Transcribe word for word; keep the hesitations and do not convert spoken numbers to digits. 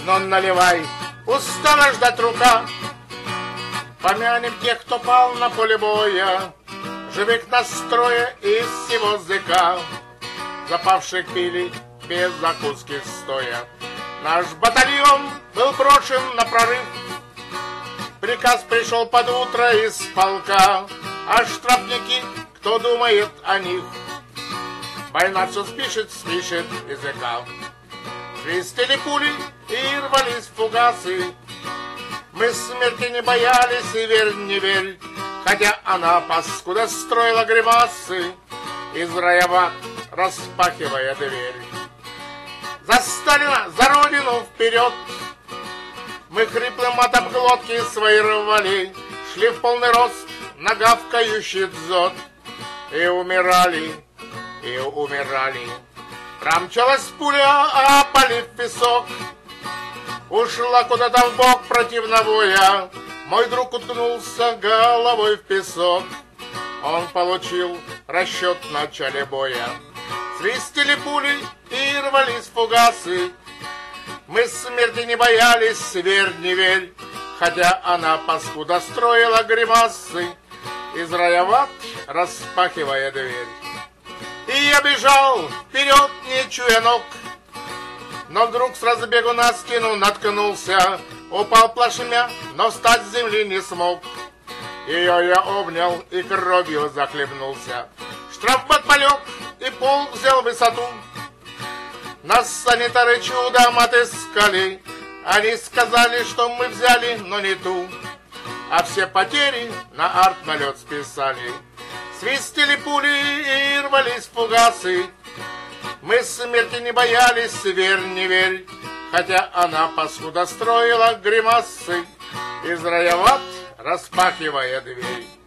но наливай, устала ждать рука. Помянем тех, кто пал на поле боя, живых настроя из всего языка. Запавших пили без закуски стоя. Наш батальон был брошен на прорыв. Приказ пришел под утро из полка, а штрафники, кто думает о них? Война все спишет, спишет языка. Свистели пули и рвались фугасы. Мы смерти не боялись, и верь, не верь, хотя она, паскуда, строила гримасы, из рая в ад распахивая дверь. За Сталина, за Родину вперед! Мы хриплым от обглотки свои рвали, шли в полный рост на гавкающий дзот. И умирали, и умирали. Промчалась пуля, опалив песок. Ушла куда-то в бок противно воя. Мой друг уткнулся головой в песок. Он получил расчет в начале боя. Свистели пули и рвались фугасы. Мы смерти не боялись, верь, не верь, хотя она, паскуда, строила гримасы, из рая в ад распахивая дверь. И я бежал вперед, не чуя ног, но вдруг с разбегу на спину наткнулся, упал плашмя, но встать с земли не смог. Ее я обнял и кровью захлебнулся. Штрафбат полег и полк взял высоту. Нас санитары чудом отыскали. Они сказали, что мы взяли, но не ту. А все потери на артналет списали. Свистели пули и рвались фугасы. Мы смерти не боялись, верь, не верь, хотя она, паскуда, строила гримасы, из рая в ад распахивая дверь.